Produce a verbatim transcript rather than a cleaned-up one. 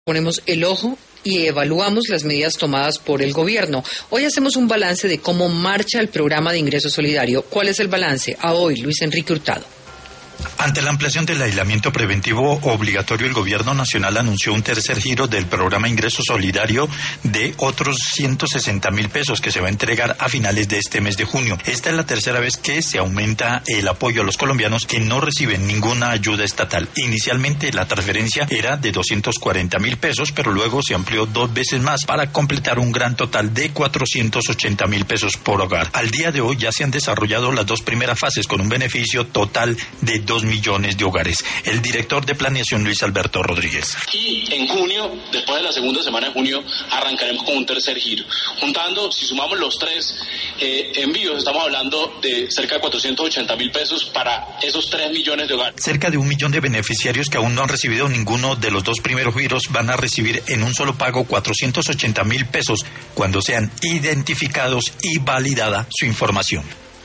Ponemos el ojo y evaluamos las medidas tomadas por el gobierno. Hoy hacemos un balance de cómo marcha el programa de ingreso solidario. ¿Cuál es el balance? A hoy, Luis Enrique Hurtado. Ante la ampliación del aislamiento preventivo obligatorio, el Gobierno Nacional anunció un tercer giro del programa Ingreso Solidario de otros ciento sesenta mil pesos que se va a entregar a finales de este mes de junio. Esta es la tercera vez que se aumenta el apoyo a los colombianos que no reciben ninguna ayuda estatal. Inicialmente la transferencia era de doscientos cuarenta mil pesos, pero luego se amplió dos veces más para completar un gran total de cuatrocientos ochenta mil pesos por hogar. Al día de hoy ya se han desarrollado las dos primeras fases con un beneficio total de dos millones de hogares. El director de planeación, Luis Alberto Rodríguez. Y en junio, después de la segunda semana de junio, arrancaremos con un tercer giro. Juntando, si sumamos los tres eh, envíos, estamos hablando de cerca de cuatrocientos ochenta mil pesos para esos tres millones de hogares. Cerca de un millón de beneficiarios que aún no han recibido ninguno de los dos primeros giros van a recibir en un solo pago cuatrocientos ochenta mil pesos cuando sean identificados y validada su información.